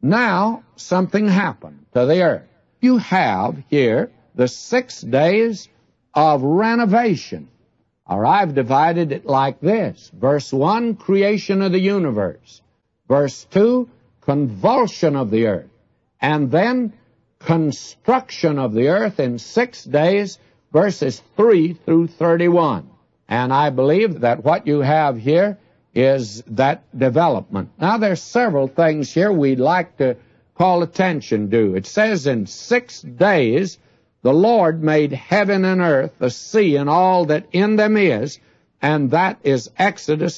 Now, something happened to the earth. You have here the 6 days of renovation. Or I've divided it like this. Verse 1, creation of the universe. Verse 2, convulsion of the earth. And then construction of the earth in 6 days, verses 3 through 31. And I believe that what you have here is that development. Now, there's several things here we'd like to call attention to. It says in 6 days the Lord made heaven and earth, the sea, and all that in them is, and that is Exodus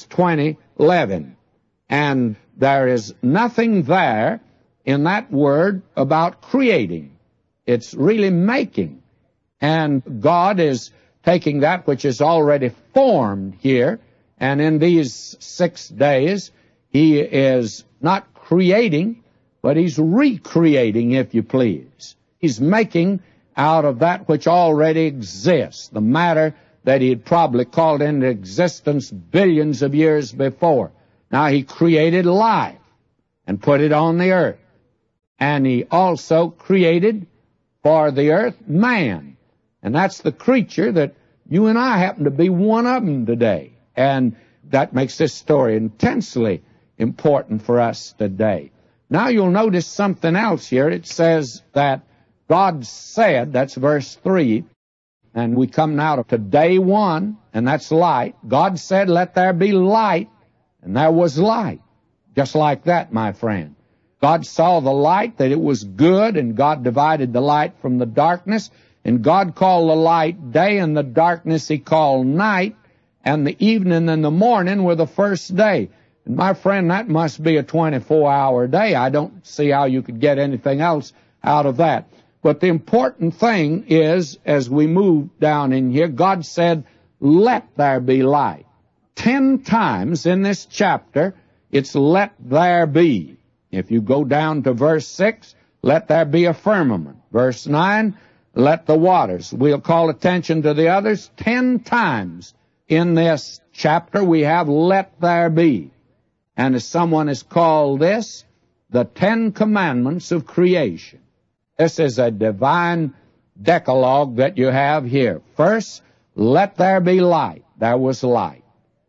20:11. And there is nothing there in that word about creating. It's really making. And God is taking that which is already formed here, and in these 6 days, He is not creating, but He's recreating, if you please. He's making out of that which already exists, the matter that He had probably called into existence billions of years before. Now, He created life and put it on the earth. And He also created for the earth man. And that's the creature that you and I happen to be one of them today. And that makes this story intensely important for us today. Now you'll notice something else here. It says that God said, that's verse 3, and we come now to day 1, and that's light. God said, let there be light, and there was light. Just like that, my friend. God saw the light, that it was good, and God divided the light from the darkness, and God called the light day, and the darkness He called night, and the evening and the morning were the first day. And my friend, that must be a 24-hour day. I don't see how you could get anything else out of that. But the important thing is, as we move down in here, God said, let there be light. 10 times in this chapter, it's let there be. If you go down to verse 6, let there be a firmament. Verse 9, let the waters. We'll call attention to the others. 10 times in this chapter we have let there be. And as someone has called this, the 10 commandments of creation. This is a divine decalogue that you have here. First, let there be light. There was light.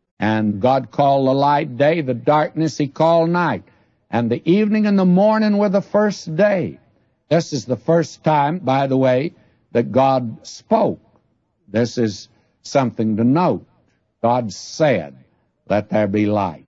And God called the light day, the darkness He called night. And the evening and the morning were the first day. This is the first time, by the way, that God spoke. This is something to note. God said, let there be light.